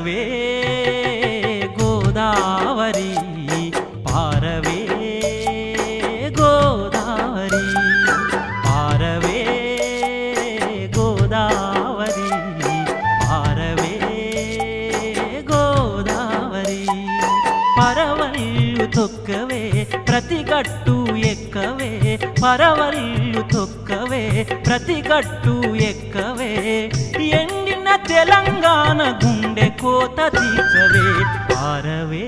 పారవే గోదావరి పారవే గోదావరి పారవే గోదావరి పారవే గోదావరి పరవళ్ళు తొక్కవే ప్రతి గట్టు ఎక్కవే పరవళ్ళు తొక్కవే ప్రతి గట్టు ఎక్కవే ఎండిన తెలంగాణ గుండె కోత తీర్చవే పారవే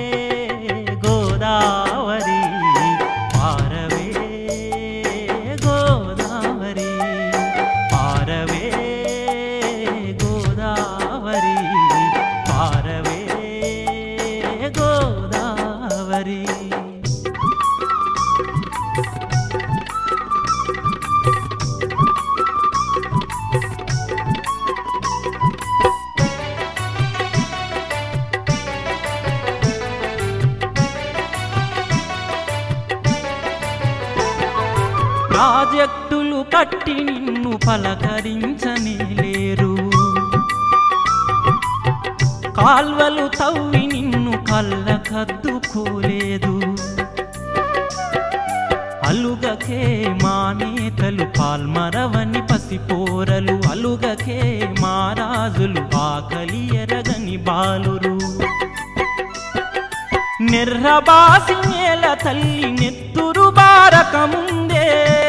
గోదావరి పారవే గోదావరి పారవే గోదావరి పారవే గోదావరి ప్రాజెక్టులు కట్టి నిన్ను పలకరించనే లేరు కాల్వలు తవ్వి నిన్ను కళ్ళకద్దుకోలేదు అలుగకే మా నేతలు పాల్మరవని పసిపోరలు అలుగకే మా రాజులు ఆకలి ఎరగని బాలురు నిర్రబాసి నేల తల్లి నెత్తురు బారకముందే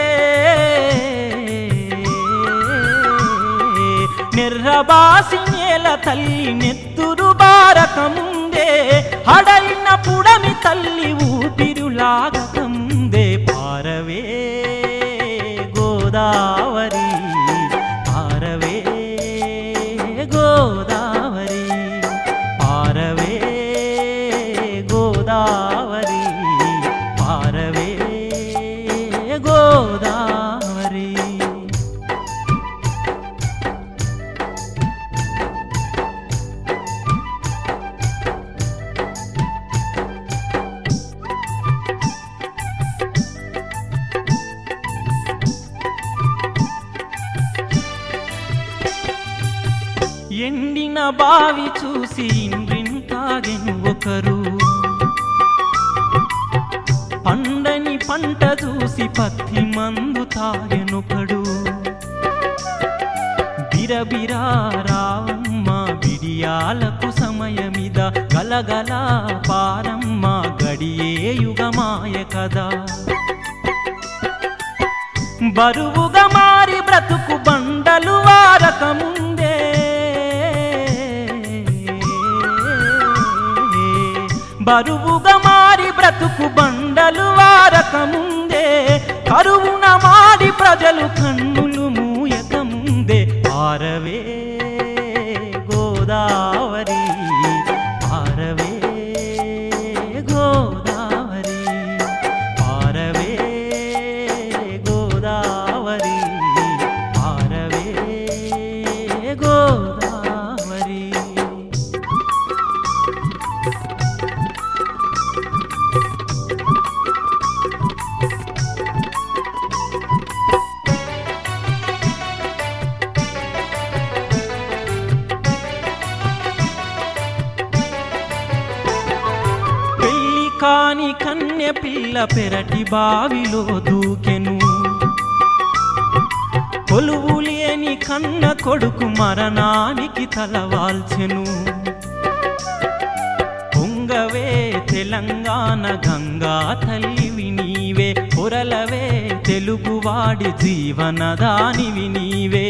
నిర్రబాసి నేల తల్లి నెత్తురు బారకముందే హడైన పుడమి తల్లి ఊపిరులాగకముందే పారవే గోదావరి పారవే గోదావరి పారవే గోదావరి పారవే గోదావరి ఎండిన బావి చూసి ఇంద్రింతాగెను ఒకరు పండని పంట చూసి పత్తి మందు తాగెనొకడు బిరబిరా రావమ్మ బిడియాలకు సమయమిద గలగల పారమ్మ గడియే యుగమాయ కదా బరువుగా మారి బ్రతుకు బండలు వారకముందే బరువుగా మారి బ్రతుకు బండలు వారకముందే కరువున మాడి ప్రజలు కన్నులు మూయకముందే పారవే గోదావరి పారవే గోదావరి పారవే గోదావరి పారవే గోదావరి కాని కన్య పిల్ల పెరటి బావిలో దూకెను కొలువులేని కన్న కొడుకు మరణానికి తలవాల్చెను పొంగవే తెలంగాణ గంగా తల్లివి నీవే పొరలవే తెలుగువాడి జీవనదానివి నీవే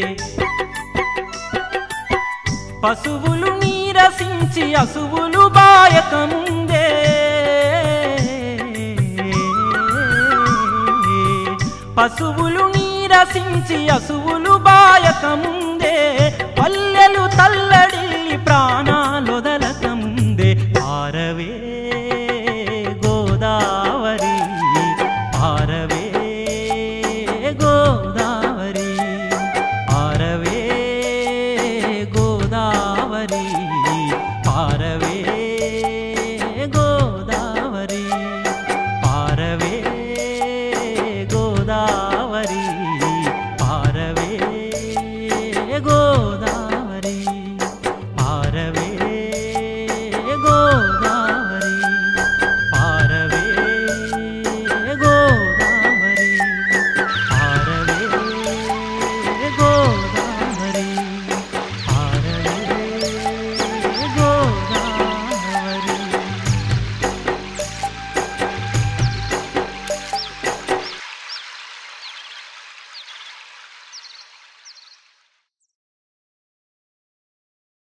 పశువులు నీరసించి అసువులు బాయకముందే పశువులు నీరసించి అసువులు బాయకముందే పల్లెలు తల్లడిల్లి ప్రాణా